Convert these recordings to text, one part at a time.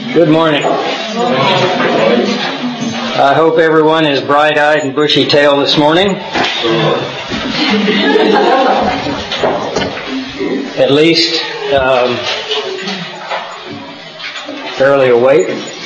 Good morning. I hope everyone is bright-eyed and bushy-tailed this morning. At least fairly awake.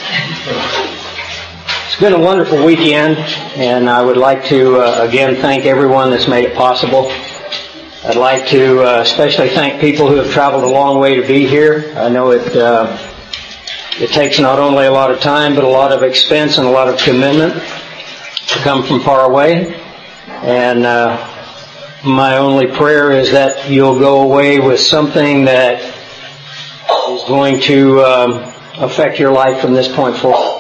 It's been a wonderful weekend, and I would like to again thank everyone that's made it possible. I'd like to especially thank people who have traveled a long way to be here. I know it takes not only a lot of time, but a lot of expense and a lot of commitment to come from far away. And my only prayer is that you'll go away with something that is going to affect your life from this point forward.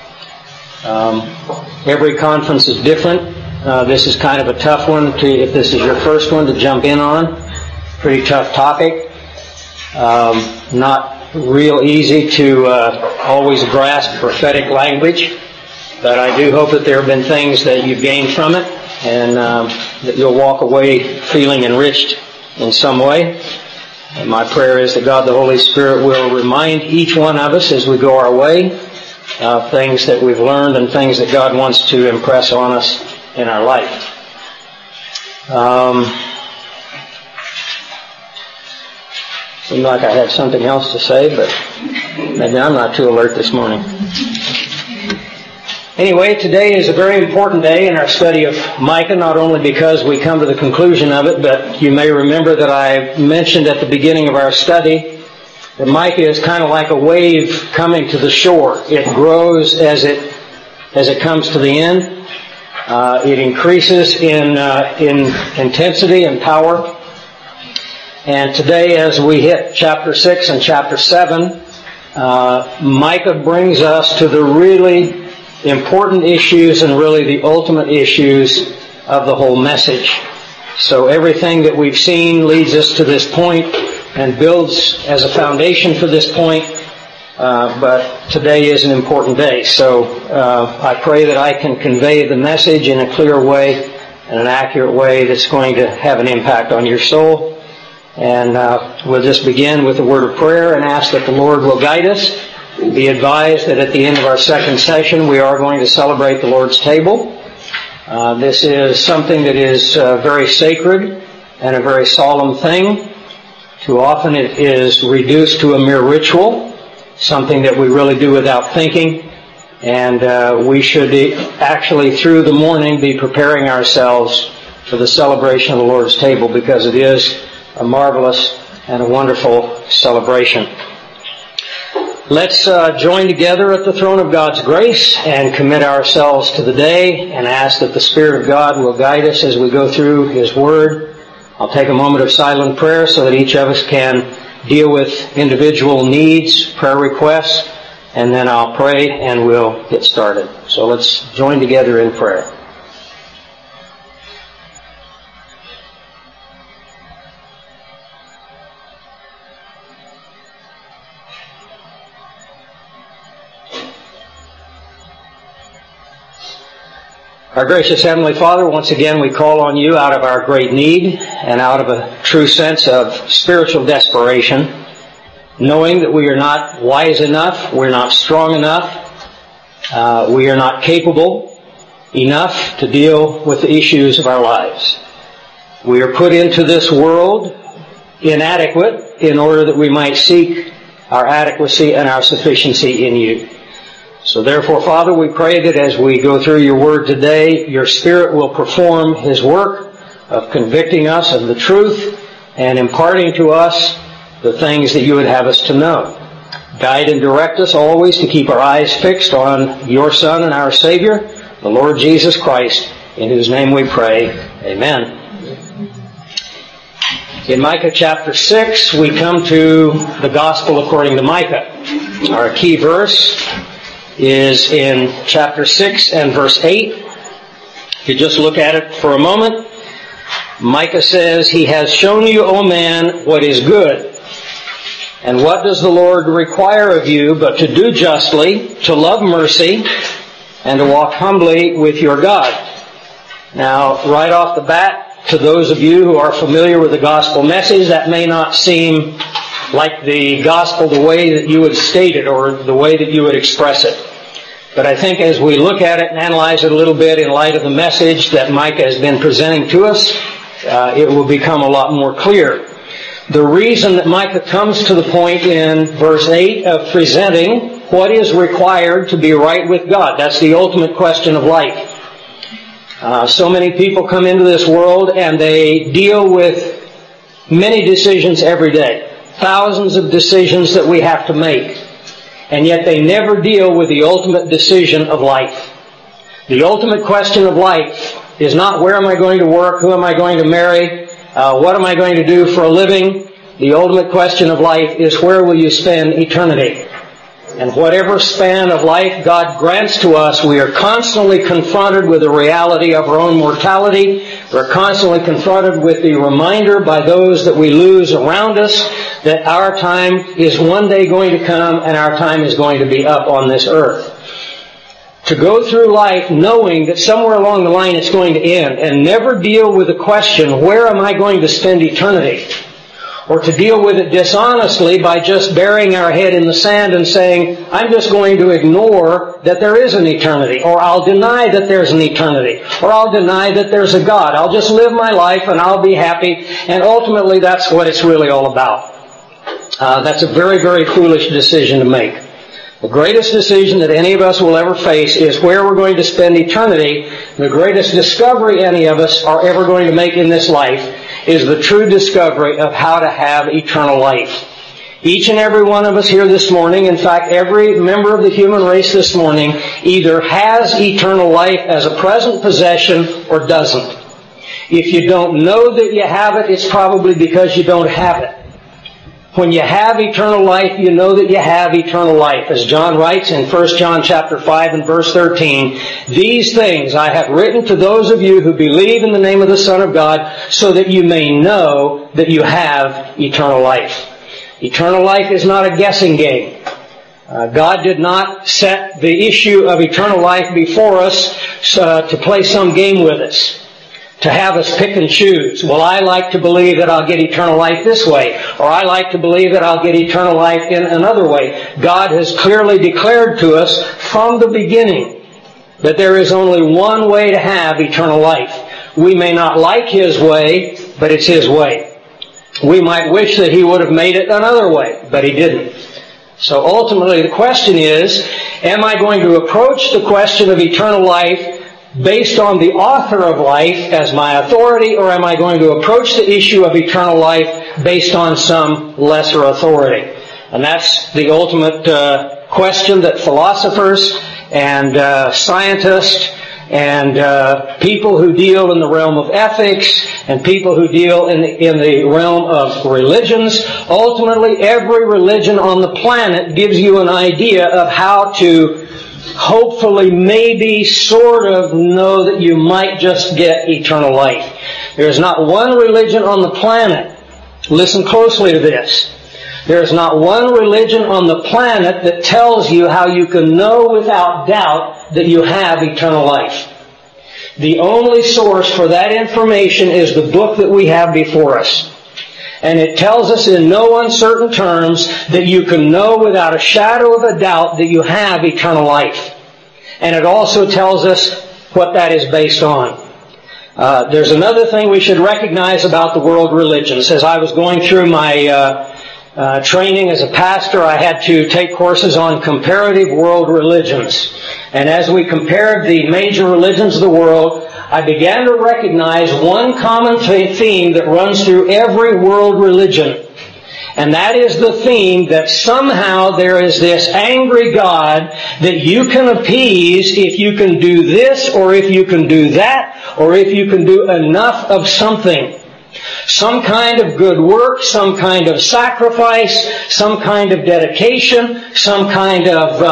Every conference is different. This is kind of a tough one if this is your first one to jump in on. Pretty tough topic. Not real easy to always grasp prophetic language, but I do hope that there have been things that you've gained from it, and that you'll walk away feeling enriched in some way. And my prayer is that God the Holy Spirit will remind each one of us as we go our way of things that we've learned and things that God wants to impress on us in our life. Seemed like I had something else to say, but maybe I'm not too alert this morning. Anyway, today is a very important day in our study of Micah, not only because we come to the conclusion of it, but you may remember that I mentioned at the beginning of our study that Micah is kind of like a wave coming to the shore. It grows as it comes to the end. It increases in intensity and power. And today, as we hit chapter 6 and chapter 7, Micah brings us to the really important issues and really the ultimate issues of the whole message. So everything that we've seen leads us to this point and builds as a foundation for this point. But today is an important day. So I pray that I can convey the message in a clear way and an accurate way that's going to have an impact on your soul. And we'll just begin with a word of prayer and ask that the Lord will guide us. Be advised that at the end of our second session we are going to celebrate the Lord's table. This is something that is very sacred and a very solemn thing. Too often it is reduced to a mere ritual, something that we really do without thinking. And we should actually through the morning be preparing ourselves for the celebration of the Lord's table, because it is a marvelous and a wonderful celebration. Let's join together at the throne of God's grace and commit ourselves to the day and ask that the Spirit of God will guide us as we go through His Word. I'll take a moment of silent prayer so that each of us can deal with individual needs, prayer requests, and then I'll pray and we'll get started. So let's join together in prayer. Our gracious Heavenly Father, once again we call on You out of our great need and out of a true sense of spiritual desperation, knowing that we are not wise enough, we're not strong enough, we are not capable enough to deal with the issues of our lives. We are put into this world inadequate in order that we might seek our adequacy and our sufficiency in You. So therefore, Father, we pray that as we go through Your Word today, Your Spirit will perform His work of convicting us of the truth and imparting to us the things that You would have us to know. Guide and direct us always to keep our eyes fixed on Your Son and our Savior, the Lord Jesus Christ, in whose name we pray. Amen. In Micah chapter 6, we come to the Gospel according to Micah. Our key verse is in chapter 6 and verse 8. If you just look at it for a moment, Micah says, He has shown you, O man, what is good. And what does the Lord require of you but to do justly, to love mercy, and to walk humbly with your God? Now, right off the bat, to those of you who are familiar with the gospel message, that may not seem like the gospel the way that you would state it or the way that you would express it. But I think as we look at it and analyze it a little bit in light of the message that Micah has been presenting to us, it will become a lot more clear. The reason that Micah comes to the point in verse 8 of presenting what is required to be right with God. That's the ultimate question of life. So many people come into this world and they deal with many decisions every day. Thousands of decisions that we have to make. And yet they never deal with the ultimate decision of life. The ultimate question of life is not where am I going to work, who am I going to marry, what am I going to do for a living. The ultimate question of life is where will you spend eternity. And whatever span of life God grants to us, we are constantly confronted with the reality of our own mortality. We're constantly confronted with the reminder by those that we lose around us that our time is one day going to come and our time is going to be up on this earth. To go through life knowing that somewhere along the line it's going to end and never deal with the question, where am I going to spend eternity? Or to deal with it dishonestly by just burying our head in the sand and saying, I'm just going to ignore that there is an eternity, or I'll deny that there's an eternity, or I'll deny that there's a God. I'll just live my life and I'll be happy, and ultimately that's what it's really all about. That's a very, very foolish decision to make. The greatest decision that any of us will ever face is where we're going to spend eternity. The greatest discovery any of us are ever going to make in this life is the true discovery of how to have eternal life. Each and every one of us here this morning, in fact, every member of the human race this morning, either has eternal life as a present possession or doesn't. If you don't know that you have it, it's probably because you don't have it. When you have eternal life, you know that you have eternal life. As John writes in 1 John chapter 5 and verse 13, these things I have written to those of you who believe in the name of the Son of God, so that you may know that you have eternal life. Eternal life is not a guessing game. God did not set the issue of eternal life before us to play some game with us, to have us pick and choose. Well, I like to believe that I'll get eternal life this way, or I like to believe that I'll get eternal life in another way. God has clearly declared to us from the beginning that there is only one way to have eternal life. We may not like His way, but it's His way. We might wish that He would have made it another way, but He didn't. So ultimately the question is, am I going to approach the question of eternal life based on the author of life as my authority, or am I going to approach the issue of eternal life based on some lesser authority? And that's the ultimate question that philosophers and scientists and people who deal in the realm of ethics and people who deal in the realm of religions, ultimately every religion on the planet gives you an idea of how to hopefully, maybe, sort of know that you might just get eternal life. There is not one religion on the planet, listen closely to this, there is not one religion on the planet that tells you how you can know without doubt that you have eternal life. The only source for that information is the book that we have before us. And it tells us in no uncertain terms that you can know without a shadow of a doubt that you have eternal life. And it also tells us what that is based on. There's another thing we should recognize about the world religions. As I was going through my training as a pastor, I had to take courses on comparative world religions. And as we compared the major religions of the world, I began to recognize one common theme that runs through every world religion. And that is the theme that somehow there is this angry God that you can appease if you can do this, or if you can do that, or if you can do enough of something. Some kind of good work, some kind of sacrifice, some kind of dedication, some kind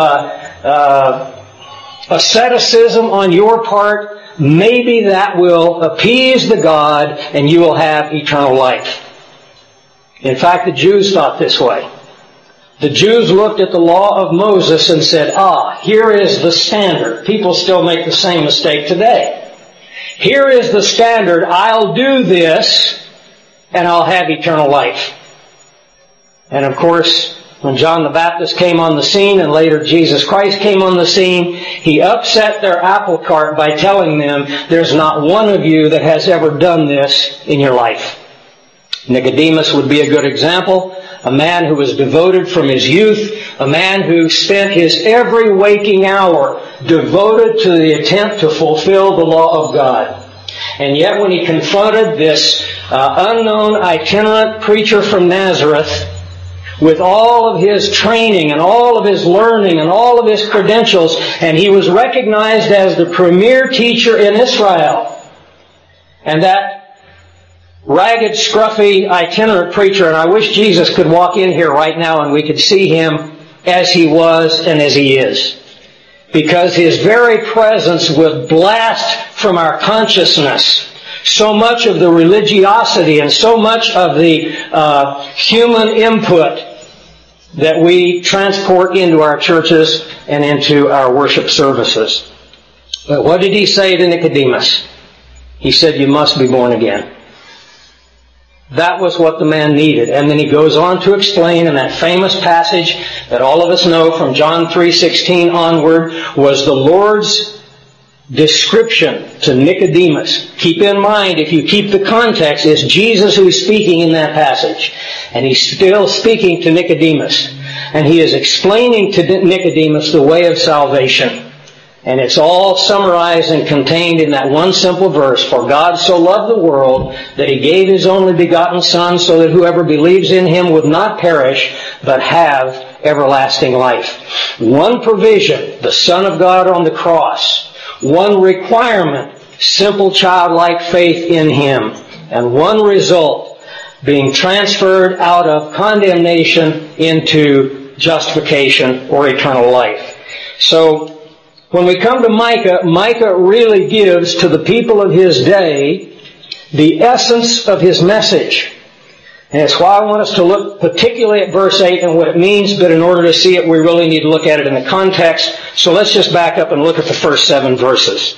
of asceticism on your part. Maybe that will appease the God and you will have eternal life. In fact, the Jews thought this way. The Jews looked at the law of Moses and said, here is the standard. People still make the same mistake today. Here is the standard. I'll do this and I'll have eternal life. And of course, when John the Baptist came on the scene and later Jesus Christ came on the scene, he upset their apple cart by telling them, there's not one of you that has ever done this in your life. Nicodemus would be a good example. A man who was devoted from his youth, a man who spent his every waking hour devoted to the attempt to fulfill the law of God. And yet when he confronted this unknown itinerant preacher from Nazareth, with all of his training and all of his learning and all of his credentials, and he was recognized as the premier teacher in Israel, and that ragged, scruffy, itinerant preacher, and I wish Jesus could walk in here right now and we could see him as he was and as he is. Because his very presence would blast from our consciousness so much of the religiosity and so much of the human input that we transport into our churches and into our worship services. But what did he say to Nicodemus? He said, you must be born again. That was what the man needed. And then he goes on to explain in that famous passage that all of us know from John 3:16 onward was the Lord's description to Nicodemus. Keep in mind, if you keep the context, it's Jesus who is speaking in that passage. And he's still speaking to Nicodemus. And he is explaining to Nicodemus the way of salvation. And it's all summarized and contained in that one simple verse. For God so loved the world that He gave His only begotten Son so that whoever believes in Him would not perish but have everlasting life. One provision, the Son of God on the cross. One requirement, simple childlike faith in Him. And one result, being transferred out of condemnation into justification or eternal life. So, when we come to Micah, Micah really gives to the people of his day the essence of his message. And it's why I want us to look particularly at verse 8 and what it means, but in order to see it, we really need to look at it in the context. So let's just back up and look at the first 7 verses.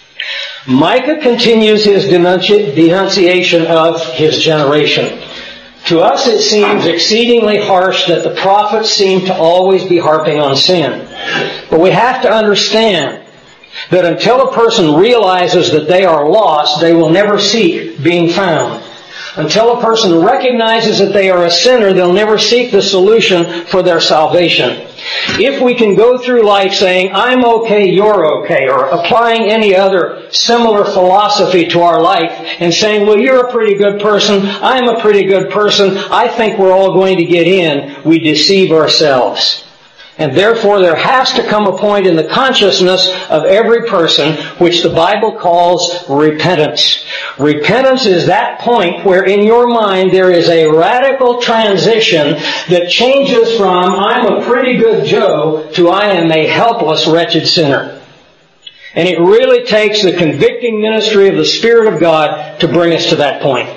Micah continues his denunciation of his generation. To us it seems exceedingly harsh that the prophets seem to always be harping on sin. But we have to understand that until a person realizes that they are lost, they will never seek being found. Until a person recognizes that they are a sinner, they'll never seek the solution for their salvation. If we can go through life saying, I'm okay, you're okay, or applying any other similar philosophy to our life and saying, well, you're a pretty good person, I'm a pretty good person, I think we're all going to get in, we deceive ourselves. And therefore there has to come a point in the consciousness of every person which the Bible calls repentance. Repentance is that point where in your mind there is a radical transition that changes from I'm a pretty good Joe to I am a helpless, wretched sinner. And it really takes the convicting ministry of the Spirit of God to bring us to that point.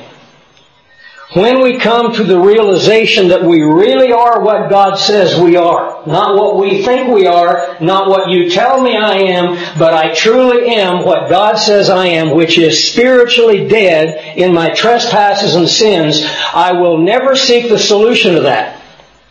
When we come to the realization that we really are what God says we are, not what we think we are, not what you tell me I am, but I truly am what God says I am, which is spiritually dead in my trespasses and sins, I will never seek the solution to that.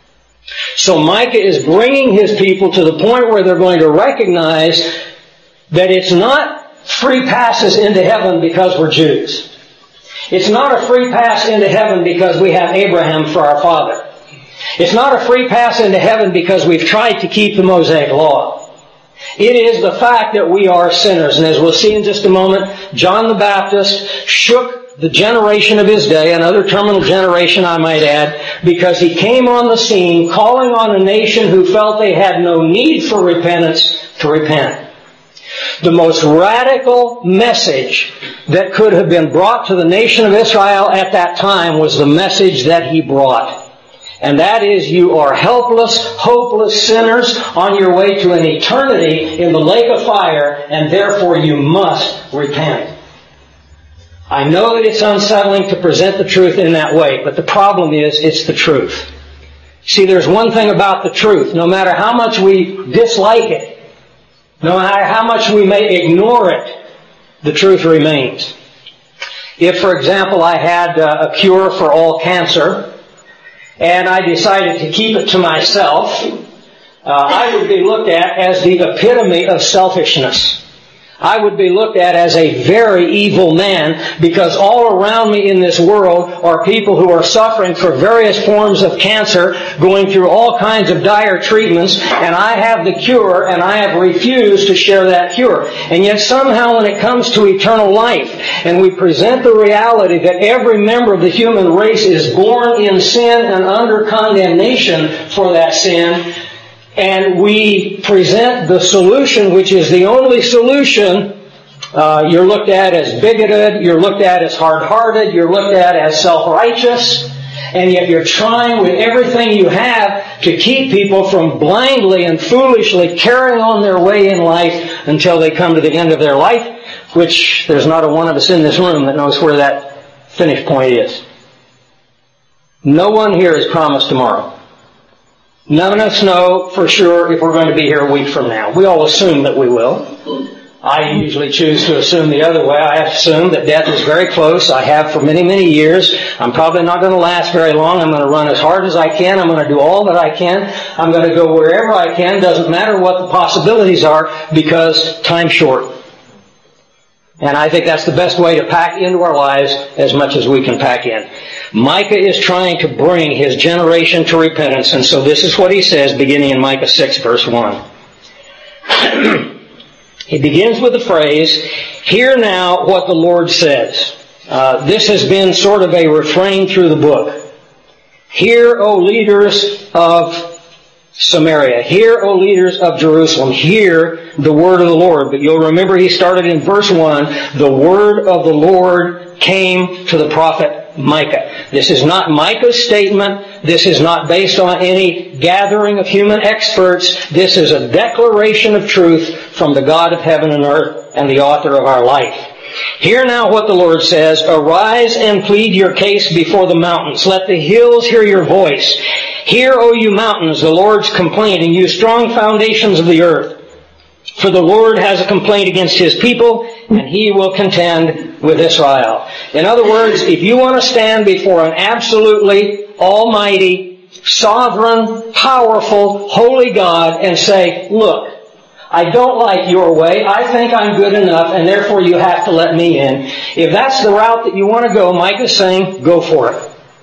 So Micah is bringing his people to the point where they're going to recognize that it's not free passes into heaven because we're Jews. It's not a free pass into heaven because we have Abraham for our father. It's not a free pass into heaven because we've tried to keep the Mosaic Law. It is the fact that we are sinners. And as we'll see in just a moment, John the Baptist shook the generation of his day, another terminal generation I might add, because he came on the scene calling on a nation who felt they had no need for repentance to repent. The most radical message that could have been brought to the nation of Israel at that time was the message that he brought. And that is, you are helpless, hopeless sinners on your way to an eternity in the lake of fire, and therefore you must repent. I know that it's unsettling to present the truth in that way, but the problem is, it's the truth. See, there's one thing about the truth. No matter how much we dislike it, no matter how much we may ignore it, the truth remains. If, for example, I had a cure for all cancer, and I decided to keep it to myself, I would be looked at as the epitome of selfishness. I would be looked at as a very evil man, because all around me in this world are people who are suffering for various forms of cancer, going through all kinds of dire treatments, and I have the cure, and I have refused to share that cure. And yet somehow when it comes to eternal life, and we present the reality that every member of the human race is born in sin and under condemnation for that sin, and we present the solution, which is the only solution, you're looked at as bigoted, you're looked at as hard-hearted, you're looked at as self-righteous, and yet you're trying with everything you have to keep people from blindly and foolishly carrying on their way in life until they come to the end of their life, which there's not a one of us in this room that knows where that finish point is. No one here is promised tomorrow. None of us know for sure if we're going to be here a week from now. We all assume that we will. I usually choose to assume the other way. I assume that death is very close. I have for many, many years. I'm probably not going to last very long. I'm going to run as hard as I can. I'm going to do all that I can. I'm going to go wherever I can. Doesn't matter what the possibilities are, because time's short. And I think that's the best way to pack into our lives as much as we can pack in. Micah is trying to bring his generation to repentance, and so this is what he says beginning in Micah 6, verse 1. He begins with the phrase, "Hear now what the Lord says." This has been sort of a refrain through the book. "Hear, O leaders of Samaria. Hear, O leaders of Jerusalem. Hear the word of the Lord." But you'll remember he started in verse 1, "The word of the Lord came to the prophet Micah." This is not Micah's statement. This is not based on any gathering of human experts. This is a declaration of truth from the God of heaven and earth and the author of our life. "Hear now what the Lord says. Arise and plead your case before the mountains. Let the hills hear your voice. Hear, O you mountains, the Lord's complaint, and you strong foundations of the earth. For the Lord has a complaint against His people, and He will contend with Israel." In other words, if you want to stand before an absolutely almighty, sovereign, powerful, holy God and say, "Look, I don't like your way. I think I'm good enough, and therefore you have to let me in." If that's the route that you want to go, Mike is saying, go for it.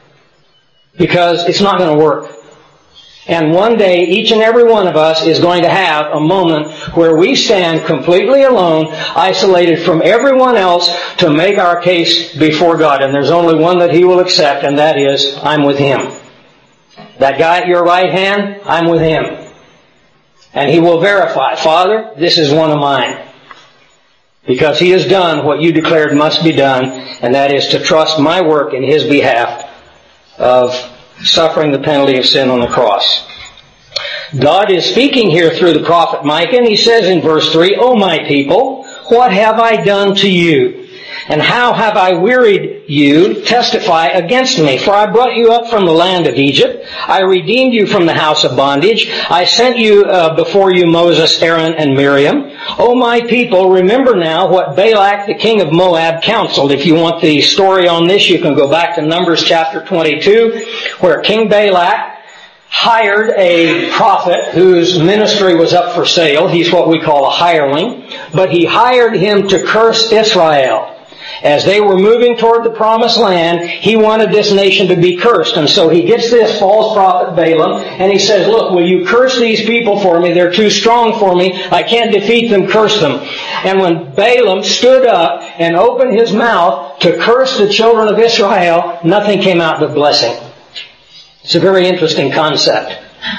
Because it's not going to work. And one day, each and every one of us is going to have a moment where we stand completely alone, isolated from everyone else, to make our case before God. And there's only one that He will accept, and that is, I'm with Him. That guy at your right hand, I'm with him. And He will verify, "Father, this is one of mine." Because He has done what you declared must be done, and that is to trust my work in His behalf of suffering the penalty of sin on the cross. God is speaking here through the prophet Micah, and He says in verse 3, "O my people, what have I done to you? And how have I wearied you? Testify against me. For I brought you up from the land of Egypt. I redeemed you from the house of bondage. I sent you before you Moses, Aaron, and Miriam. O my people, remember now what Balak, the king of Moab, counseled." If you want the story on this, you can go back to Numbers chapter 22, where King Balak hired a prophet whose ministry was up for sale. He's what we call a hireling. But he hired him to curse Israel. As they were moving toward the promised land, he wanted this nation to be cursed. And so he gets this false prophet Balaam, and he says, "Look, will you curse these people for me? They're too strong for me. I can't defeat them. Curse them." And when Balaam stood up and opened his mouth to curse the children of Israel, nothing came out but blessing. It's a very interesting concept.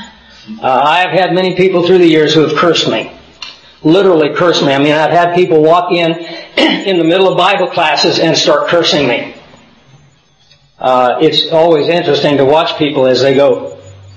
I have had many people through the years who have cursed me. Literally cursed me. I mean, I've had people walk in the middle of Bible classes and start cursing me. It's always interesting to watch people as they go.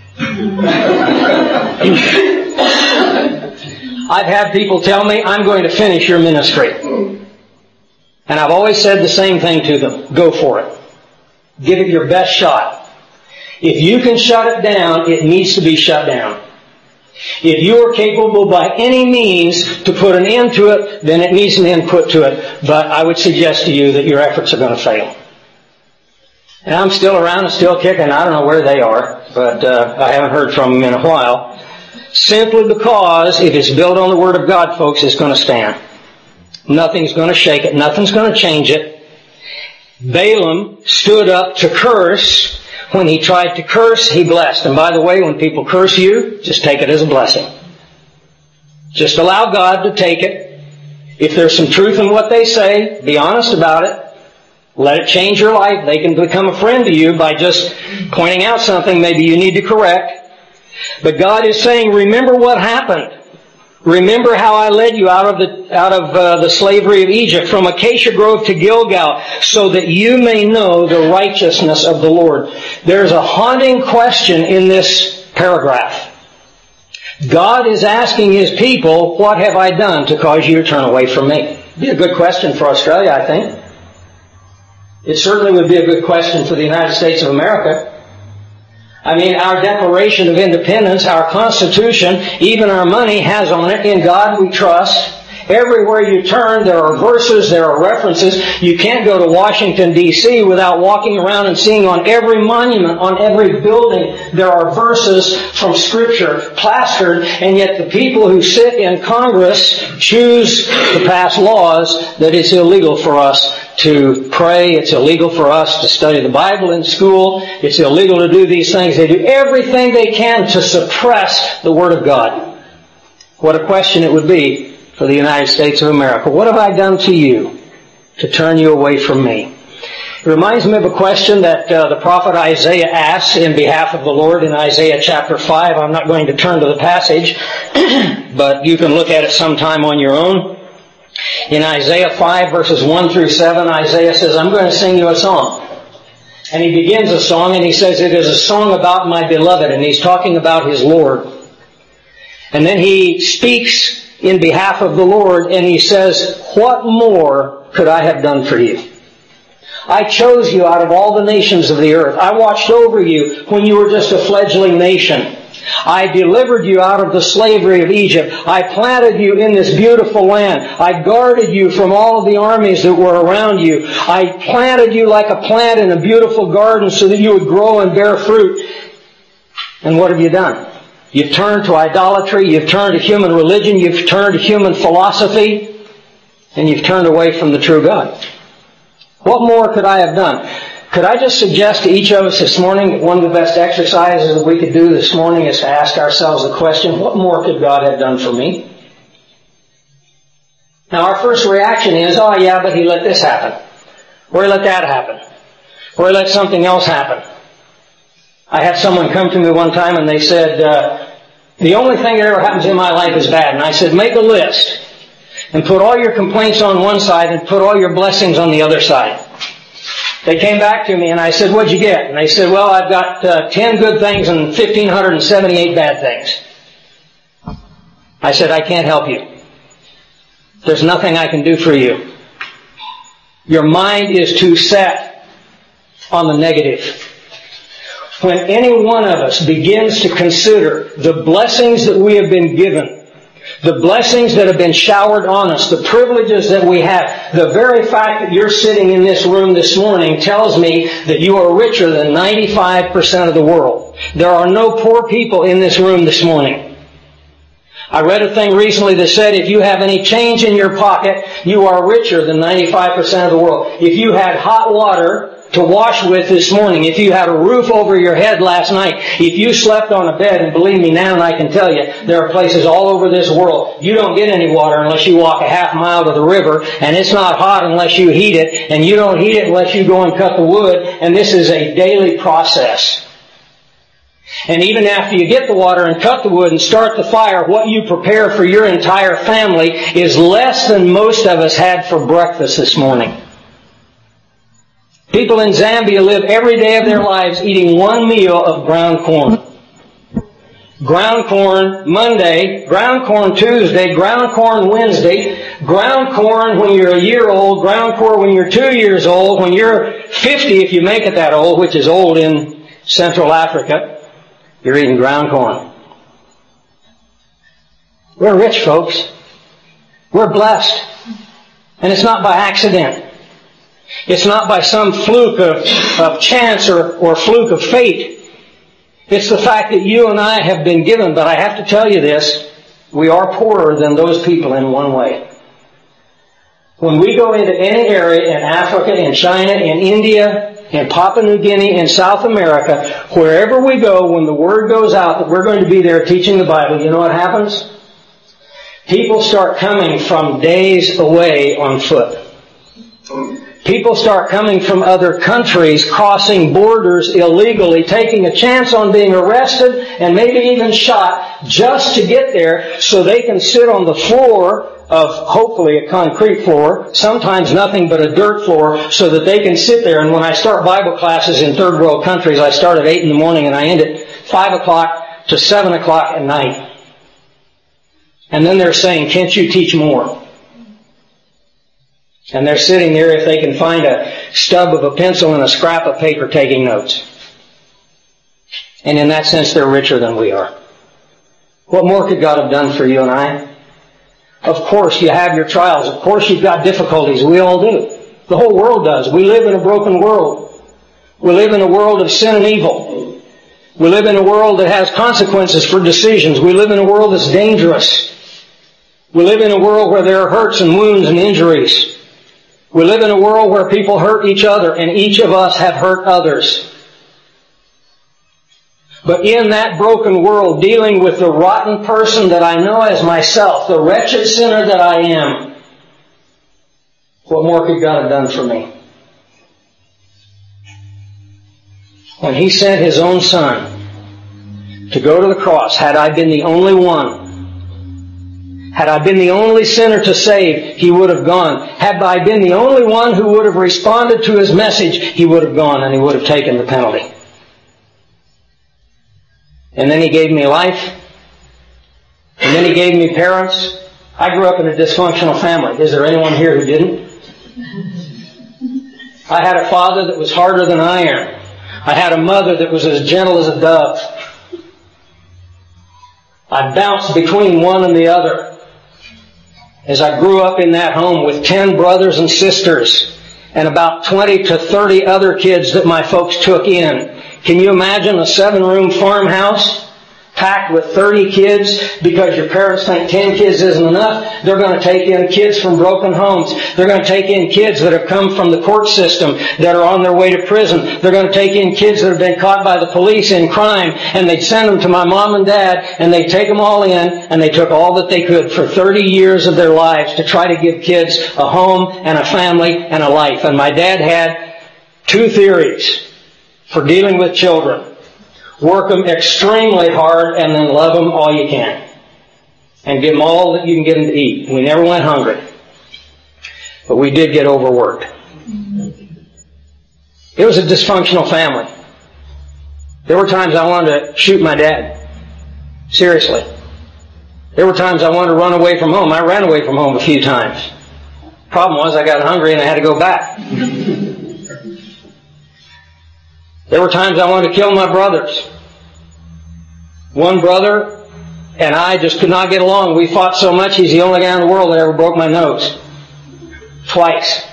I've had people tell me, "I'm going to finish your ministry." And I've always said the same thing to them. Go for it. Give it your best shot. If you can shut it down, it needs to be shut down. If you are capable by any means to put an end to it, then it needs an end put to it. But I would suggest to you that your efforts are going to fail. And I'm still around and still kicking. I don't know where they are, but I haven't heard from them in a while. Simply because if it's built on the Word of God, folks, it's going to stand. Nothing's going to shake it. Nothing's going to change it. Balaam stood up to curse. When he tried to curse, he blessed. And by the way, when people curse you, just take it as a blessing. Just allow God to take it. If there's some truth in what they say, be honest about it. Let it change your life. They can become a friend to you by just pointing out something maybe you need to correct. But God is saying, remember what happened. Remember how I led you out of the slavery of Egypt, from Acacia Grove to Gilgal, so that you may know the righteousness of the Lord. There's a haunting question in this paragraph. God is asking His people, what have I done to cause you to turn away from me? It'd be a good question for Australia, I think. It certainly would be a good question for the United States of America. I mean, our Declaration of Independence, our Constitution, even our money has on it, in God we trust. Everywhere you turn, there are verses, there are references. You can't go to Washington, D.C. without walking around and seeing on every monument, on every building, there are verses from Scripture plastered, and yet the people who sit in Congress choose to pass laws that it's illegal for us to pray. It's illegal for us to study the Bible in school. It's illegal to do these things. They do everything they can to suppress the Word of God. What a question it would be for the United States of America. What have I done to you to turn you away from me? It reminds me of a question that the prophet Isaiah asks in behalf of the Lord in Isaiah chapter 5. I'm not going to turn to the passage, but you can look at it sometime on your own. In Isaiah 5 verses 1 through 7, Isaiah says, I'm going to sing you a song. And he begins a song and he says, it is a song about my beloved, and he's talking about his Lord. And then he speaks in behalf of the Lord, and he says, what more could I have done for you? I chose you out of all the nations of the earth. I watched over you when you were just a fledgling nation. I delivered you out of the slavery of Egypt. I planted you in this beautiful land. I guarded you from all of the armies that were around you. I planted you like a plant in a beautiful garden so that you would grow and bear fruit. And what have you done? You've turned to idolatry, you've turned to human religion, you've turned to human philosophy, and you've turned away from the true God. What more could I have done? Could I just suggest to each of us this morning that one of the best exercises that we could do this morning is to ask ourselves the question, what more could God have done for me? Now our first reaction is, oh yeah, but He let this happen. Or He let that happen. Or He let something else happen. I had someone come to me one time and they said, the only thing that ever happens in my life is bad. And I said, make a list and put all your complaints on one side and put all your blessings on the other side. They came back to me and I said, what'd you get? And they said, well, I've got 10 good things and 1,578 bad things. I said, I can't help you. There's nothing I can do for you. Your mind is too set on the negative. When any one of us begins to consider the blessings that we have been given, the blessings that have been showered on us, the privileges that we have, the very fact that you're sitting in this room this morning tells me that you are richer than 95% of the world. There are no poor people in this room this morning. I read a thing recently that said if you have any change in your pocket, you are richer than 95% of the world. If you had hot water to wash with this morning, if you had a roof over your head last night, if you slept on a bed, and believe me now and I can tell you, there are places all over this world, you don't get any water unless you walk a half mile to the river, and it's not hot unless you heat it, and you don't heat it unless you go and cut the wood, and this is a daily process. And even after you get the water and cut the wood and start the fire, what you prepare for your entire family is less than most of us had for breakfast this morning. People in Zambia live every day of their lives eating one meal of ground corn. Ground corn Monday, ground corn Tuesday, ground corn Wednesday, ground corn when you're a year old, ground corn when you're 2 years old, when you're 50 if you make it that old, which is old in Central Africa, you're eating ground corn. We're rich, folks. We're blessed. And it's not by accident. It's not by some fluke of chance or fluke of fate. It's the fact that you and I have been given, but I have to tell you this, we are poorer than those people in one way. When we go into any area in Africa, in China, in India, in Papua New Guinea, in South America, wherever we go, when the word goes out that we're going to be there teaching the Bible, you know what happens? People start coming from days away on foot. People start coming from other countries, crossing borders illegally, taking a chance on being arrested and maybe even shot just to get there so they can sit on the floor of hopefully a concrete floor, sometimes nothing but a dirt floor, so that they can sit there. And when I start Bible classes in third world countries, I start at 8 in the morning and I end at 5 o'clock to 7 o'clock at night. And then they're saying, can't you teach more? And they're sitting there, if they can find a stub of a pencil and a scrap of paper, taking notes. And in that sense, they're richer than we are. What more could God have done for you and I? Of course, you have your trials. Of course, you've got difficulties. We all do. The whole world does. We live in a broken world. We live in a world of sin and evil. We live in a world that has consequences for decisions. We live in a world that's dangerous. We live in a world where there are hurts and wounds and injuries. We live in a world where people hurt each other, and each of us have hurt others. But in that broken world, dealing with the rotten person that I know as myself, the wretched sinner that I am, what more could God have done for me? When He sent His own Son to go to the cross, had I been the only one, had I been the only sinner to save, He would have gone. Had I been the only one who would have responded to His message, He would have gone and He would have taken the penalty. And then He gave me life. And then He gave me parents. I grew up in a dysfunctional family. Is there anyone here who didn't? I had a father that was harder than iron. I had a mother that was as gentle as a dove. I bounced between one and the other. As I grew up in that home with 10 brothers and sisters and about 20 to 30 other kids that my folks took in. Can you imagine a 7-room farmhouse packed with 30 kids because your parents think 10 kids isn't enough? They're going to take in kids from broken homes. They're going to take in kids that have come from the court system that are on their way to prison. They're going to take in kids that have been caught by the police in crime, and they'd send them to my mom and dad, and they'd take them all in, and they took all that they could for 30 years of their lives to try to give kids a home and a family and a life. And my dad had 2 theories for dealing with children. Work them extremely hard and then love them all you can. And give them all that you can get them to eat. We never went hungry. But we did get overworked. It was a dysfunctional family. There were times I wanted to shoot my dad. Seriously. There were times I wanted to run away from home. I ran away from home a few times. Problem was I got hungry and I had to go back. There were times I wanted to kill my brothers. One brother and I just could not get along. We fought so much, he's the only guy in the world that ever broke my nose. Twice.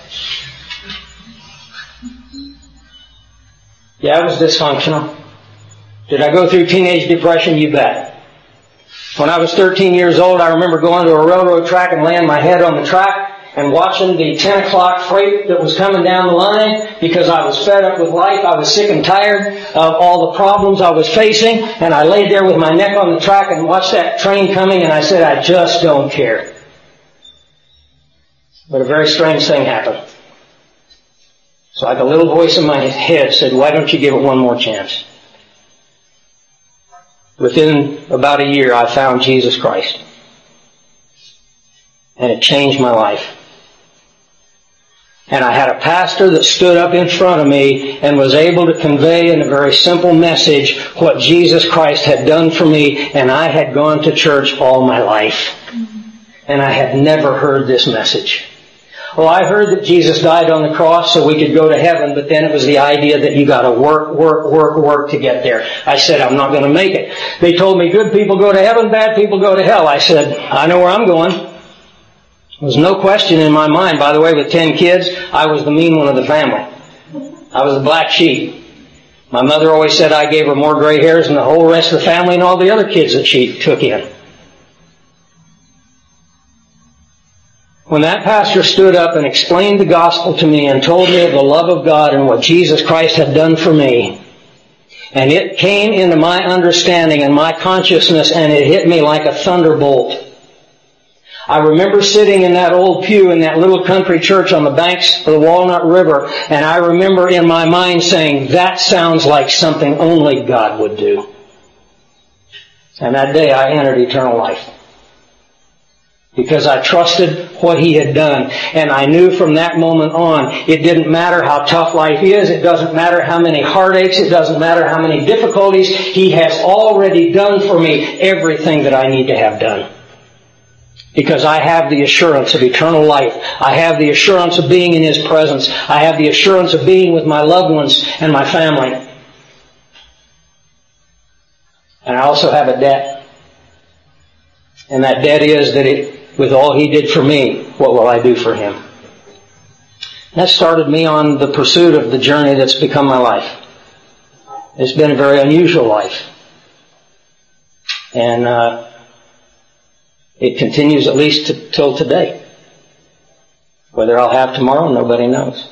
Yeah, it was dysfunctional. Did I go through teenage depression? You bet. When I was 13 years old, I remember going to a railroad track and laying my head on the track and watching the 10 o'clock freight that was coming down the line because I was fed up with life. I was sick and tired of all the problems I was facing, and I laid there with my neck on the track and watched that train coming, and I said, I just don't care. But a very strange thing happened. So like a little voice in my head said, why don't you give it one more chance? Within about a year, I found Jesus Christ. And it changed my life. And I had a pastor that stood up in front of me and was able to convey in a very simple message what Jesus Christ had done for me, and I had gone to church all my life. And I had never heard this message. Well, I heard that Jesus died on the cross so we could go to heaven, but then it was the idea that you got to work to get there. I said, I'm not going to make it. They told me good people go to heaven, bad people go to hell. I said, I know where I'm going. There's no question in my mind, by the way, with 10 kids, I was the mean one of the family. I was the black sheep. My mother always said I gave her more gray hairs than the whole rest of the family and all the other kids that she took in. When that pastor stood up and explained the gospel to me and told me of the love of God and what Jesus Christ had done for me, and it came into my understanding and my consciousness and it hit me like a thunderbolt. I remember sitting in that old pew in that little country church on the banks of the Walnut River, and I remember in my mind saying, that sounds like something only God would do. And that day I entered eternal life. Because I trusted what He had done. And I knew from that moment on, it didn't matter how tough life is, it doesn't matter how many heartaches, it doesn't matter how many difficulties, He has already done for me everything that I need to have done. Because I have the assurance of eternal life. I have the assurance of being in His presence. I have the assurance of being with my loved ones and my family. And I also have a debt. And that debt is that with all He did for me, what will I do for Him? That started me on the pursuit of the journey that's become my life. It's been a very unusual life. And it continues at least till today. Whether I'll have tomorrow, nobody knows.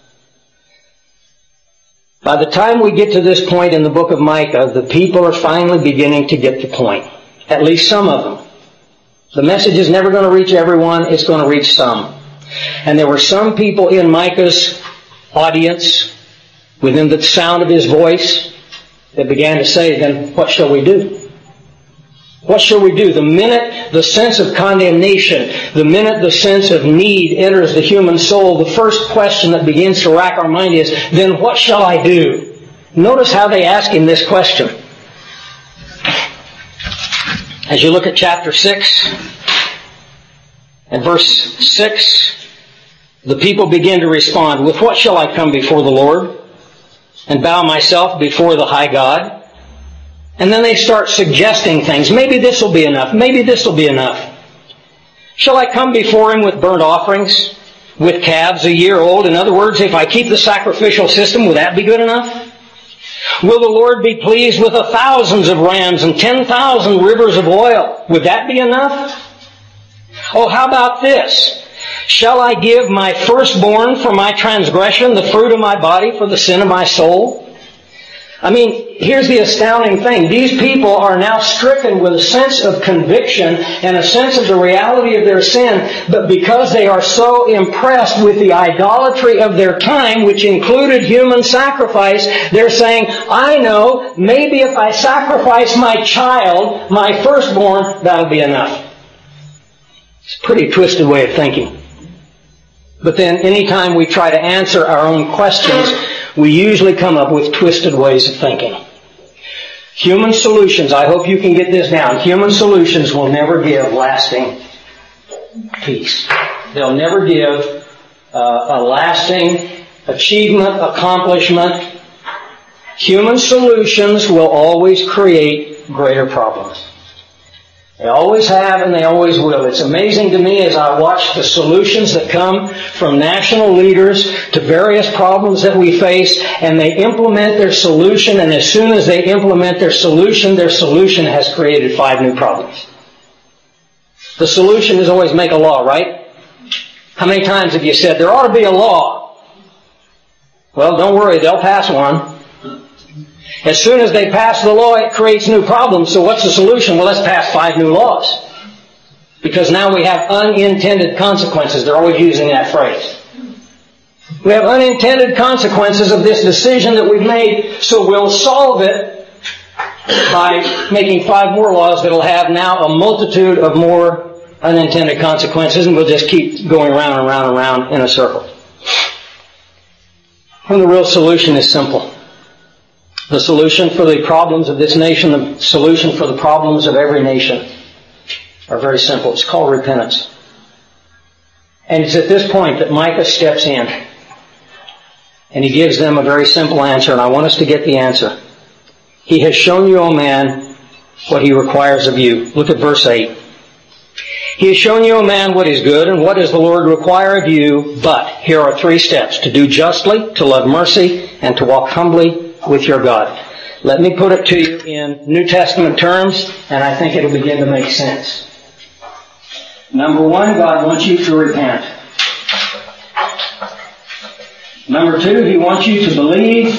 By the time we get to this point in the book of Micah, the people are finally beginning to get the point. At least some of them. The message is never going to reach everyone, it's going to reach some. And there were some people in Micah's audience, within the sound of his voice, that began to say, then what shall we do? What shall we do? The minute the sense of condemnation, the minute the sense of need enters the human soul, the first question that begins to rack our mind is, then what shall I do? Notice how they ask him this question. As you look at chapter 6 and verse 6, the people begin to respond, with what shall I come before the Lord and bow myself before the high God? And then they start suggesting things. Maybe this will be enough. Maybe this will be enough. Shall I come before Him with burnt offerings, with calves a year old? In other words, if I keep the sacrificial system, would that be good enough? Will the Lord be pleased with 1,000s of rams and 10,000 rivers of oil? Would that be enough? Oh, how about this? Shall I give my firstborn for my transgression, the fruit of my body for the sin of my soul? I mean, here's the astounding thing. These people are now stricken with a sense of conviction and a sense of the reality of their sin, but because they are so impressed with the idolatry of their time, which included human sacrifice, they're saying, I know, maybe if I sacrifice my child, my firstborn, that'll be enough. It's a pretty twisted way of thinking. But then anytime we try to answer our own questions, we usually come up with twisted ways of thinking. Human solutions, I hope you can get this down, human solutions will never give lasting peace. They'll never give a lasting achievement, accomplishment. Human solutions will always create greater problems. They always have and they always will. It's amazing to me as I watch the solutions that come from national leaders to various problems that we face, and they implement their solution, and as soon as they implement their solution has created 5 new problems. The solution is always make a law, right? How many times have you said, there ought to be a law? Well, don't worry, they'll pass one. As soon as they pass the law, it creates new problems. So what's the solution? Well, let's pass 5 new laws. Because now we have unintended consequences. They're always using that phrase. We have unintended consequences of this decision that we've made, so we'll solve it by making 5 more laws that'll have now a multitude of more unintended consequences, and we'll just keep going round and round and round in a circle. And the real solution is simple. The solution for the problems of this nation, the solution for the problems of every nation are very simple. It's called repentance. And it's at this point that Micah steps in. And he gives them a very simple answer, and I want us to get the answer. He has shown you, O man, what he requires of you. Look at verse 8. He has shown you, O man, what is good, and what does the Lord require of you. But here are 3 steps: to do justly, to love mercy, and to walk humbly with your God. Let me put it to you in New Testament terms, and I think it'll begin to make sense. Number 1, God wants you to repent. Number 2, He wants you to believe.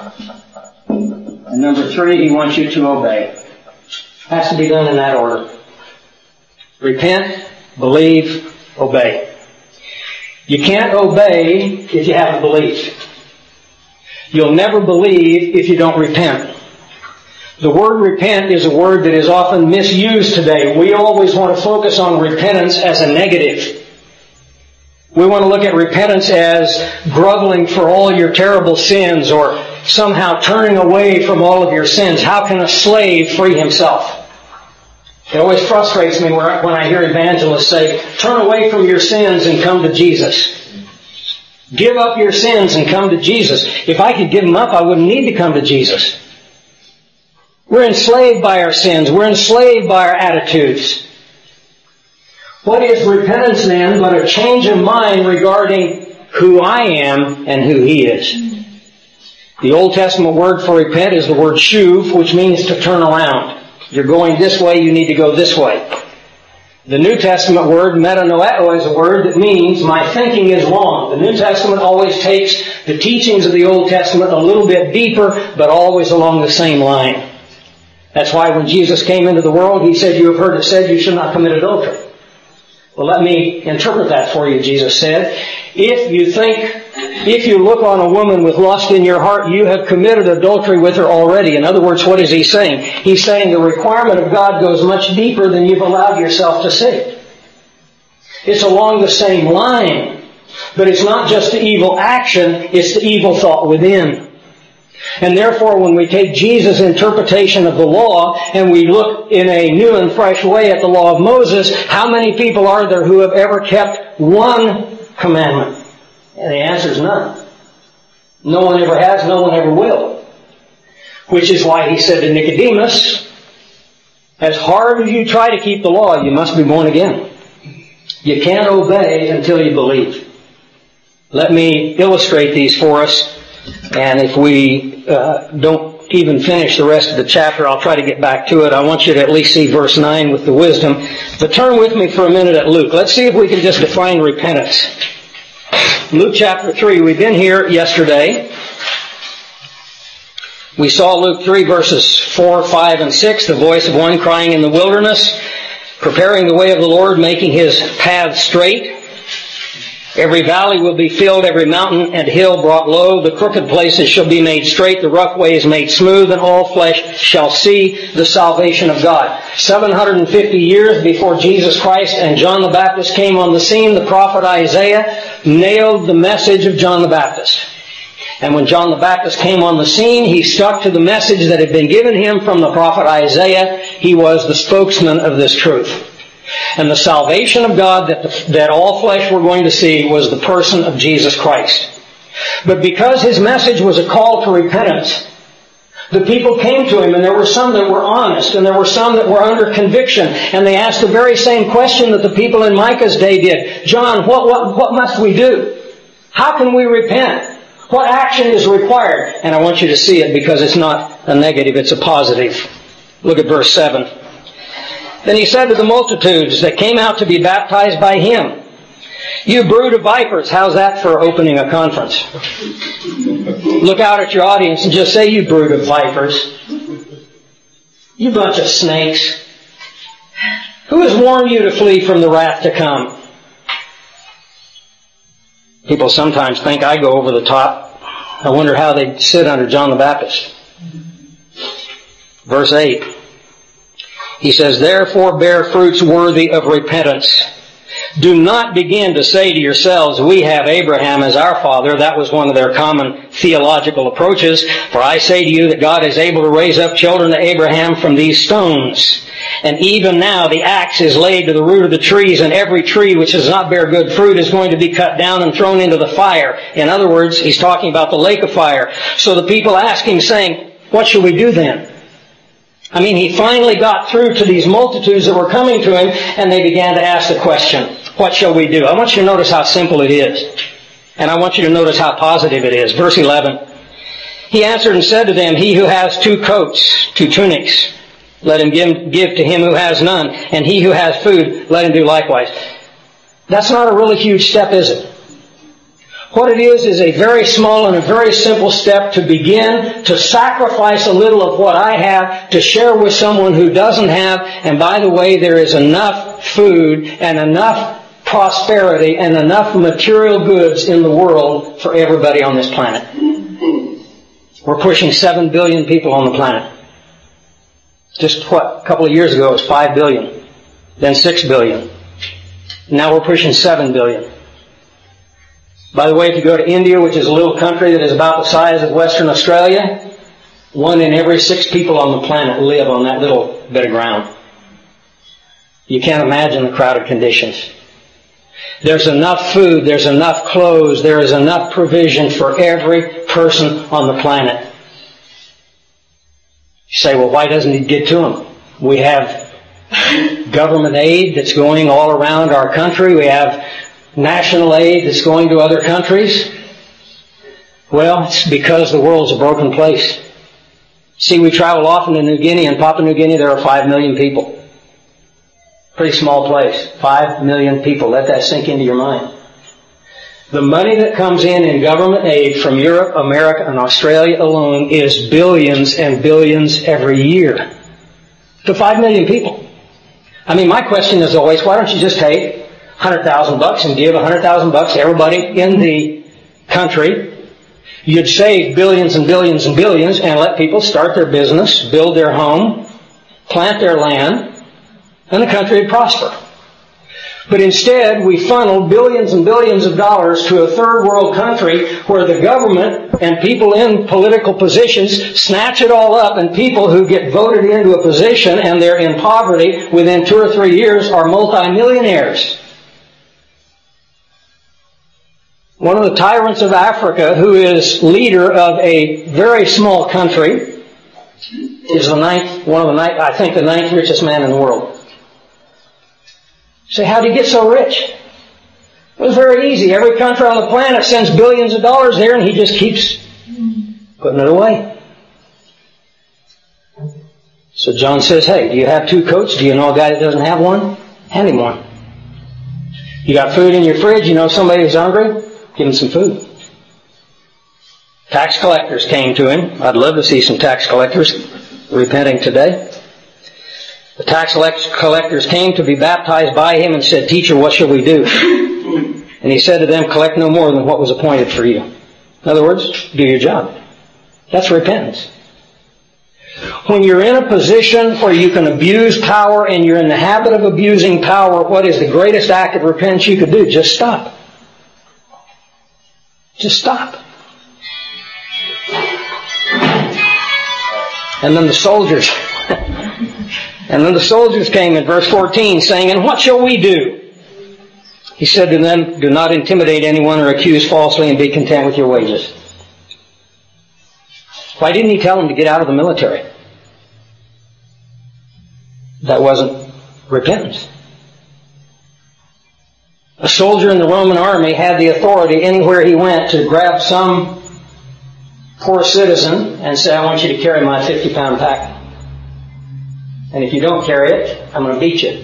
And number 3, He wants you to obey. It has to be done in that order. Repent, believe, obey. You can't obey if you haven't believed. You'll never believe if you don't repent. The word repent is a word that is often misused today. We always want to focus on repentance as a negative. We want to look at repentance as groveling for all your terrible sins, or somehow turning away from all of your sins. How can a slave free himself? It always frustrates me when I hear evangelists say, turn away from your sins and come to Jesus. Give up your sins and come to Jesus. If I could give them up, I wouldn't need to come to Jesus. We're enslaved by our sins. We're enslaved by our attitudes. What is repentance then but a change of mind regarding who I am and who He is? The Old Testament word for repent is the word shuv, which means to turn around. You're going this way, you need to go this way. The New Testament word, metanoeo, is a word that means my thinking is wrong. The New Testament always takes the teachings of the Old Testament a little bit deeper, but always along the same line. That's why when Jesus came into the world, He said, you have heard it said, you shall not commit adultery. Well, let me interpret that for you, Jesus said. If you look on a woman with lust in your heart, you have committed adultery with her already. In other words, what is He saying? He's saying the requirement of God goes much deeper than you've allowed yourself to see. It's along the same line. But it's not just the evil action, it's the evil thought within. And therefore, when we take Jesus' interpretation of the law and we look in a new and fresh way at the law of Moses, how many people are there who have ever kept one commandment? And the answer is none. No one ever has, no one ever will. Which is why He said to Nicodemus, as hard as you try to keep the law, you must be born again. You can't obey until you believe. Let me illustrate these for us. And if we don't even finish the rest of the chapter, I'll try to get back to it. I want you to at least see verse 9 with the wisdom. But turn with me for a minute at Luke. Let's see if we can just define repentance. Luke chapter 3. We've been here yesterday. We saw Luke 3 verses 4, 5, and 6. The voice of one crying in the wilderness, preparing the way of the Lord, making His path straight. Every valley will be filled, every mountain and hill brought low. The crooked places shall be made straight, the rough ways made smooth, and all flesh shall see the salvation of God. 750 years before Jesus Christ and John the Baptist came on the scene, the prophet Isaiah nailed the message of John the Baptist. And when John the Baptist came on the scene, he stuck to the message that had been given him from the prophet Isaiah. He was the spokesman of this truth. And the salvation of God that all flesh were going to see was the person of Jesus Christ. But because His message was a call to repentance, the people came to Him, and there were some that were honest, and there were some that were under conviction, and they asked the very same question that the people in Micah's day did. John, what must we do? How can we repent? What action is required? And I want you to see it because it's not a negative, it's a positive. Look at verse 7. Then He said to the multitudes that came out to be baptized by Him, you brood of vipers. How's that for opening a conference? Look out at your audience and just say, you brood of vipers. You bunch of snakes. Who has warned you to flee from the wrath to come? People sometimes think I go over the top. I wonder how they'd sit under John the Baptist. Verse 8. He says, therefore bear fruits worthy of repentance. Do not begin to say to yourselves, we have Abraham as our father. That was one of their common theological approaches. For I say to you that God is able to raise up children to Abraham from these stones. And even now the axe is laid to the root of the trees, and every tree which does not bear good fruit is going to be cut down and thrown into the fire. In other words, He's talking about the lake of fire. So the people ask Him, saying, what shall we do then? I mean, he finally got through to these multitudes that were coming to him, and they began to ask the question, what shall we do? I want you to notice how simple it is. And I want you to notice how positive it is. Verse 11. He answered and said to them, he who has 2 coats, 2 tunics, let him give to him who has none, and he who has food, let him do likewise. That's not a really huge step, is it? What it is a very small and a very simple step to begin to sacrifice a little of what I have to share with someone who doesn't have. And by the way, there is enough food and enough prosperity and enough material goods in the world for everybody on this planet. We're pushing 7 billion people on the planet. Just a couple of years ago it was 5 billion, then 6 billion. Now we're pushing 7 billion. By the way, if you go to India, which is a little country that is about the size of Western Australia, 1 in every 6 people on the planet live on that little bit of ground. You can't imagine the crowded conditions. There's enough food, there's enough clothes, there is enough provision for every person on the planet. You say, well, why doesn't it get to them? We have government aid that's going all around our country. We have national aid that's going to other countries. Well, it's because the world's a broken place. See, we travel often to New Guinea. In Papua New Guinea, there are 5 million people. Pretty small place. 5 million people. Let that sink into your mind. The money that comes in government aid from Europe, America, and Australia alone is billions and billions every year. To 5 million people. I mean, my question is always, why don't you just take $100,000 and give $100,000 to everybody in the country? You'd save billions and billions and billions and let people start their business, build their home, plant their land, and the country would prosper. But instead, we funnel billions and billions of dollars to a third world country where the government and people in political positions snatch it all up, and people who get voted into a position and they're in poverty within 2 or 3 years are multimillionaires. One of the tyrants of Africa, who is leader of a very small country, is the ninth richest man in the world. Say, how did he get so rich? It was very easy. Every country on the planet sends billions of dollars there, and he just keeps putting it away. So John says, hey, do you have 2 coats? Do you know a guy that doesn't have one? Hand him one. You got food in your fridge? You know somebody who's hungry? Give him some food. Tax collectors came to him. I'd love to see some tax collectors repenting today. The tax collectors came to be baptized by him and said, Teacher, what shall we do? And he said to them, collect no more than what was appointed for you. In other words, do your job. That's repentance. When you're in a position where you can abuse power and you're in the habit of abusing power, what is the greatest act of repentance you could do? Just stop. Just stop. And then the soldiers came in verse 14 saying, and what shall we do? He said to them, do not intimidate anyone or accuse falsely, and be content with your wages. Why didn't he tell them to get out of the military? That wasn't repentance. A soldier in the Roman army had the authority anywhere he went to grab some poor citizen and say, I want you to carry my 50-pound pack. And if you don't carry it, I'm going to beat you.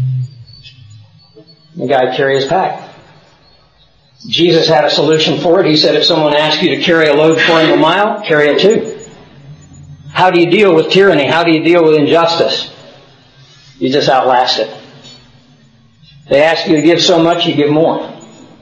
The guy would carry his pack. Jesus had a solution for it. He said, if someone asks you to carry a load for him a mile, carry it too. How do you deal with tyranny? How do you deal with injustice? You just outlast it. They ask you to give so much, you give more.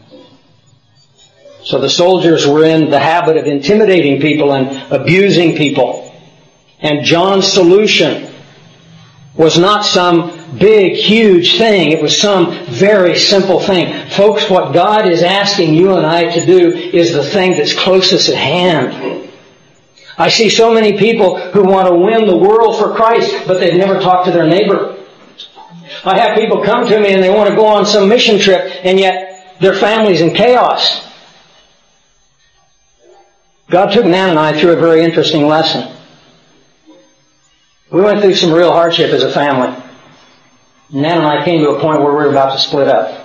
So the soldiers were in the habit of intimidating people and abusing people. And John's solution was not some big, huge thing. It was some very simple thing. Folks, what God is asking you and I to do is the thing that's closest at hand. I see so many people who want to win the world for Christ, but they've never talked to their neighbor. I have people come to me and they want to go on some mission trip, and yet their family's in chaos. God took Nan and I through a very interesting lesson. We went through some real hardship as a family. Nan and I came to a point where we were about to split up.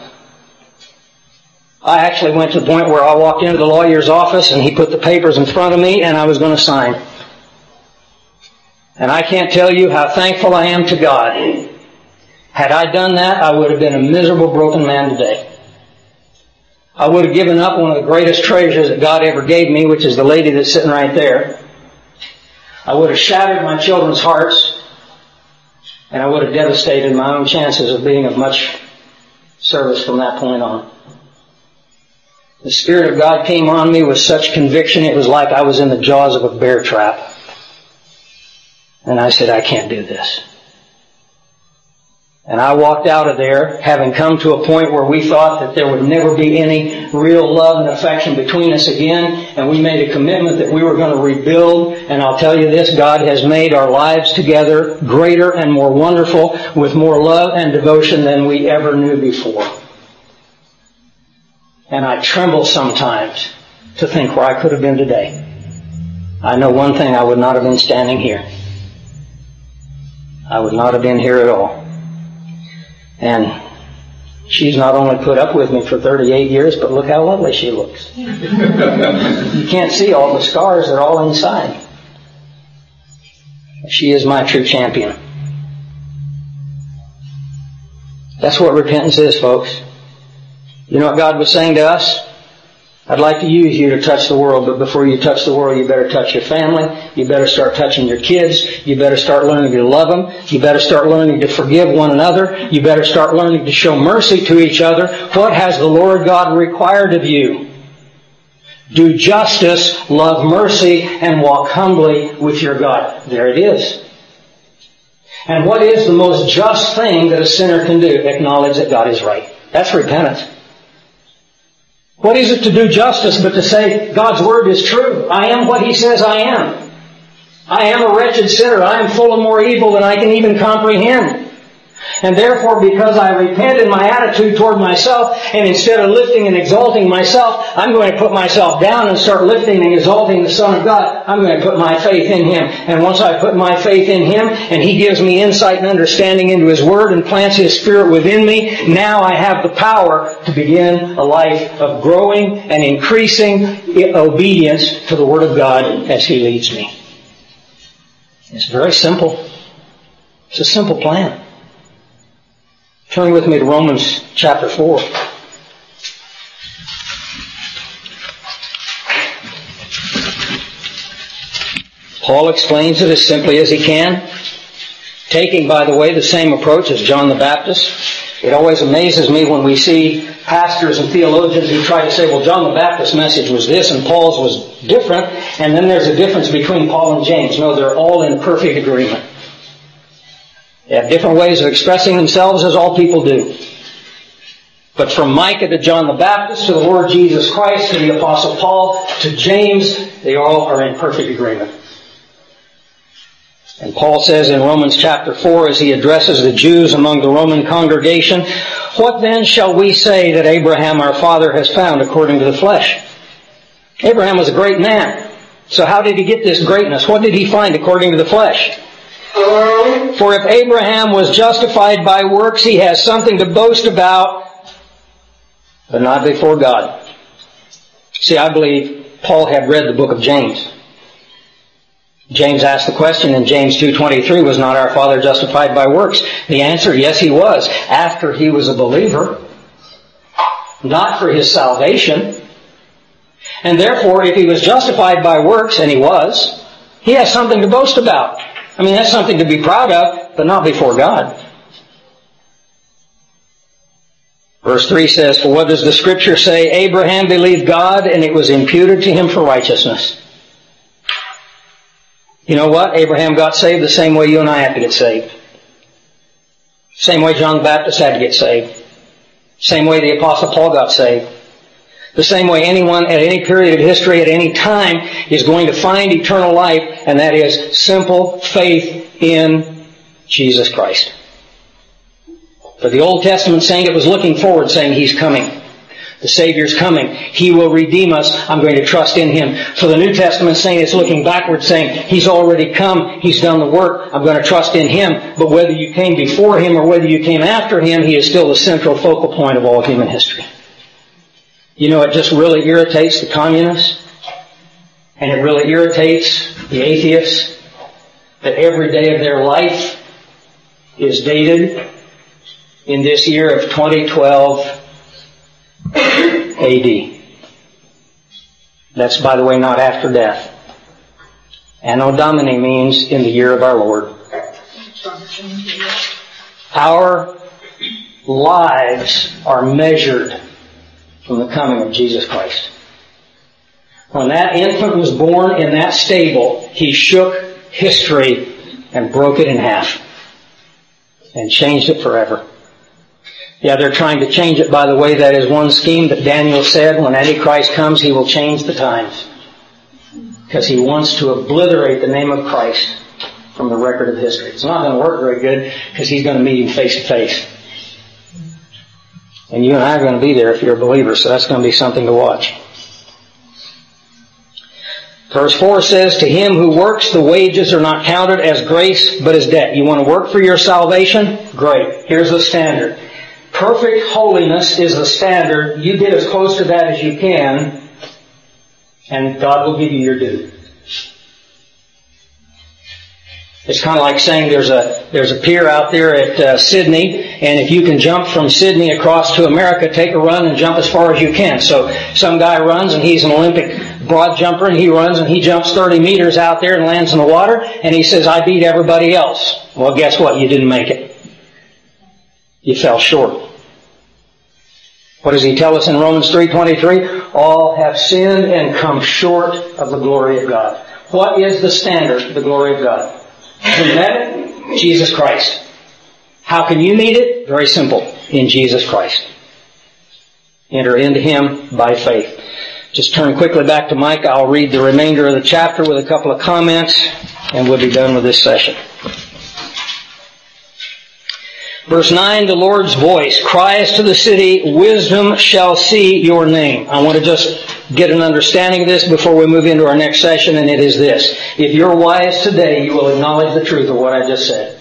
I actually went to the point where I walked into the lawyer's office and he put the papers in front of me and I was going to sign. And I can't tell you how thankful I am to God. Had I done that, I would have been a miserable, broken man today. I would have given up one of the greatest treasures that God ever gave me, which is the lady that's sitting right there. I would have shattered my children's hearts, and I would have devastated my own chances of being of much service from that point on. The Spirit of God came on me with such conviction, it was like I was in the jaws of a bear trap. And I said, I can't do this. And I walked out of there having come to a point where we thought that there would never be any real love and affection between us again. And we made a commitment that we were going to rebuild. And I'll tell you this, God has made our lives together greater and more wonderful with more love and devotion than we ever knew before. And I tremble sometimes to think where I could have been today. I know one thing, I would not have been standing here. I would not have been here at all. And she's not only put up with me for 38 years, but look how lovely she looks. You can't see all the scars, they're all inside. She is my true champion. That's what repentance is, folks. You know what God was saying to us? I'd like to use you to touch the world, but before you touch the world, you better touch your family. You better start touching your kids. You better start learning to love them. You better start learning to forgive one another. You better start learning to show mercy to each other. What has the Lord God required of you? Do justice, love mercy, and walk humbly with your God. There it is. And what is the most just thing that a sinner can do? Acknowledge that God is right. That's repentance. What is it to do justice but to say, God's Word is true. I am what He says I am. I am a wretched sinner. I am full of more evil than I can even comprehend. And therefore, because I repent in my attitude toward myself, and instead of lifting and exalting myself, I'm going to put myself down and start lifting and exalting the Son of God. I'm going to put my faith in Him. And once I put my faith in Him, and He gives me insight and understanding into His Word and plants His Spirit within me, now I have the power to begin a life of growing and increasing obedience to the Word of God as He leads me. It's very simple. It's a simple plan. Turn with me to Romans chapter 4. Paul explains it as simply as he can, taking, by the way, the same approach as John the Baptist. It always amazes me when we see pastors and theologians who try to say, well, John the Baptist's message was this and Paul's was different, and then there's a difference between Paul and James. No, they're all in perfect agreement. They have different ways of expressing themselves, as all people do. But from Micah to John the Baptist, to the Lord Jesus Christ, to the Apostle Paul, to James, they all are in perfect agreement. And Paul says in Romans chapter 4, as he addresses the Jews among the Roman congregation, what then shall we say that Abraham our father has found according to the flesh? Abraham was a great man. So how did he get this greatness? What did he find according to the flesh? For if Abraham was justified by works, he has something to boast about, but not before God. See, I believe Paul had read the book of James. James asked the question in James 2:23, was not our father justified by works? The answer, yes, he was, after he was a believer, not for his salvation. And therefore, if he was justified by works, and he was, he has something to boast about. I mean, that's something to be proud of, but not before God. Verse 3 says, for what does the Scripture say? Abraham believed God, and it was imputed to him for righteousness. You know what? Abraham got saved the same way you and I have to get saved. Same way John the Baptist had to get saved. Same way the Apostle Paul got saved. The same way anyone at any period of history, at any time, is going to find eternal life, and that is simple faith in Jesus Christ. For the Old Testament saint, it was looking forward, saying He's coming. The Savior's coming. He will redeem us. I'm going to trust in Him. So the New Testament saint is looking backwards saying, He's already come. He's done the work. I'm going to trust in Him. But whether you came before Him or whether you came after Him, He is still the central focal point of all human history. You know, it just really irritates the communists. And it really irritates the atheists that every day of their life is dated in this year of 2012 A.D. That's, by the way, not after death. Anno Domini means in the year of our Lord. Our lives are measured from the coming of Jesus Christ. When that infant was born in that stable, He shook history and broke it in half and changed it forever. Yeah, they're trying to change it, by the way. That is one scheme that Daniel said when Antichrist comes, he will change the times. Because he wants to obliterate the name of Christ from the record of history. It's not going to work very good because he's going to meet him face to face. And you and I are going to be there if you're a believer, so that's going to be something to watch. Verse 4 says, to him who works, the wages are not counted as grace, but as debt. You want to work for your salvation? Great. Here's the standard. Perfect holiness is the standard. You get as close to that as you can, and God will give you your due. It's kind of like saying there's a pier out there at Sydney, and if you can jump from Sydney across to America, take a run and jump as far as you can. So some guy runs, and he's an Olympic broad jumper, and he runs and he jumps 30 meters out there and lands in the water, and he says, I beat everybody else. Well, guess what? You didn't make it. You fell short. What does he tell us in Romans 3:23? All have sinned and come short of the glory of God. What is the standard for the glory of God? Who met it? Jesus Christ. How can you meet it? Very simple. In Jesus Christ. Enter into Him by faith. Just turn quickly back to Micah. I'll read the remainder of the chapter with a couple of comments, and we'll be done with this session. Verse 9, the Lord's voice cries to the city, wisdom shall see your name. I want to just get an understanding of this before we move into our next session, and it is this. If you're wise today, you will acknowledge the truth of what I just said.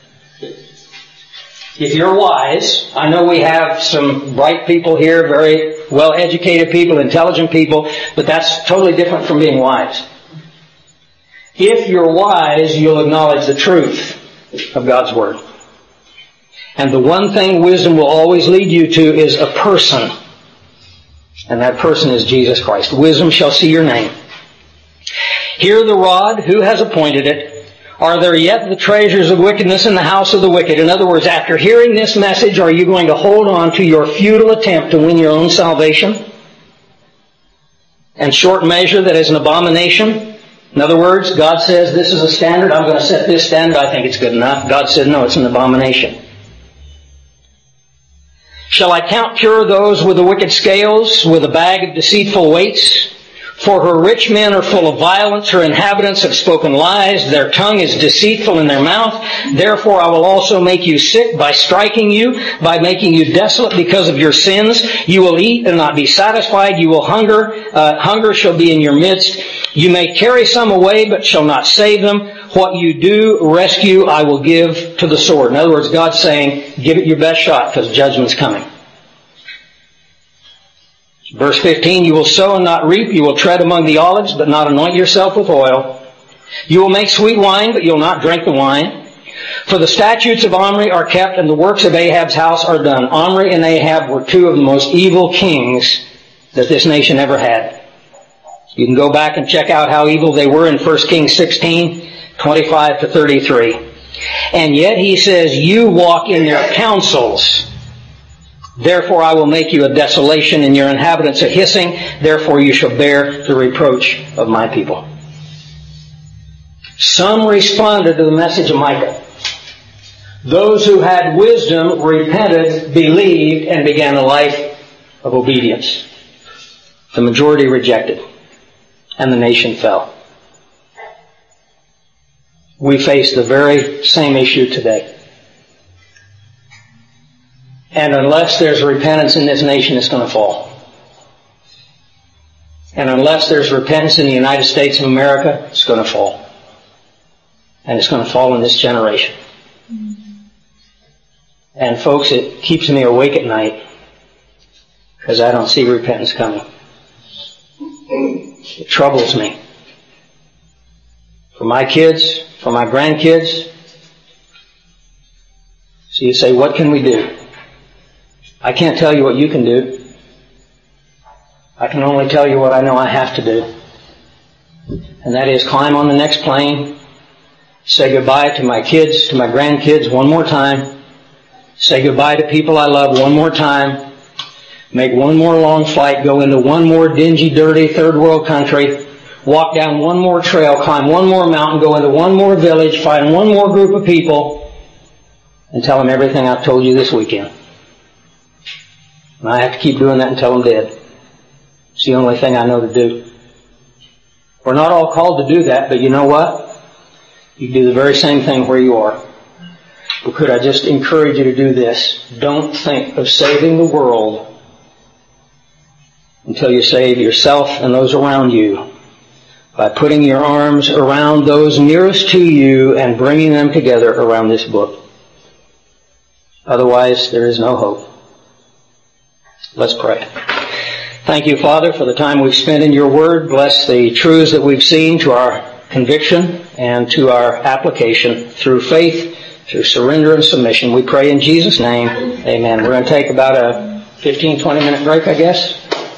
If you're wise, I know we have some bright people here, very well-educated people, intelligent people, but that's totally different from being wise. If you're wise, you'll acknowledge the truth of God's Word. And the one thing wisdom will always lead you to is a person. And that person is Jesus Christ. Wisdom shall see your name. Hear the rod, who has appointed it? Are there yet the treasures of wickedness in the house of the wicked? In other words, after hearing this message, are you going to hold on to your futile attempt to win your own salvation? And short measure that is an abomination? In other words, God says this is a standard. I'm going to set this standard. I think it's good enough. God said no, it's an abomination. Shall I count pure those with the wicked scales, with a bag of deceitful weights? For her rich men are full of violence, her inhabitants have spoken lies, their tongue is deceitful in their mouth. Therefore I will also make you sick by striking you, by making you desolate because of your sins. You will eat and not be satisfied, you will hunger, hunger shall be in your midst. You may carry some away, but shall not save them. What you do rescue, I will give to the sword. In other words, God's saying, give it your best shot, because judgment's coming. Verse 15, you will sow and not reap. You will tread among the olives, but not anoint yourself with oil. You will make sweet wine, but you will not drink the wine. For the statutes of Omri are kept, and the works of Ahab's house are done. Omri and Ahab were two of the most evil kings that this nation ever had. You can go back and check out how evil they were in 1 Kings 16, 25 to 33. And yet he says, you walk in their counsels. Therefore I will make you a desolation, and your inhabitants a hissing. Therefore you shall bear the reproach of my people. Some responded to the message of Micah. Those who had wisdom repented, believed, and began a life of obedience. The majority rejected, and the nation fell. We face the very same issue today. And unless there's repentance in this nation, it's going to fall. And unless there's repentance in the United States of America, it's going to fall. And it's going to fall in this generation. And folks, it keeps me awake at night because I don't see repentance coming. It troubles me. For my kids, for my grandkids. So you say, what can we do? I can't tell you what you can do. I can only tell you what I know I have to do. And that is climb on the next plane, say goodbye to my kids, to my grandkids one more time, say goodbye to people I love one more time, make one more long flight, go into one more dingy, dirty, third world country, walk down one more trail, climb one more mountain, go into one more village, find one more group of people, and tell them everything I've told you this weekend. And I have to keep doing that until I'm dead. It's the only thing I know to do. We're not all called to do that, but you know what? You do the very same thing where you are. But could I just encourage you to do this? Don't think of saving the world until you save yourself and those around you by putting your arms around those nearest to you and bringing them together around this book. Otherwise, there is no hope. Let's pray. Thank you, Father, for the time we've spent in your word. Bless the truths that we've seen to our conviction and to our application through faith, through surrender and submission. We pray in Jesus' name. Amen. We're going to take about a 15-20 minute break, I guess.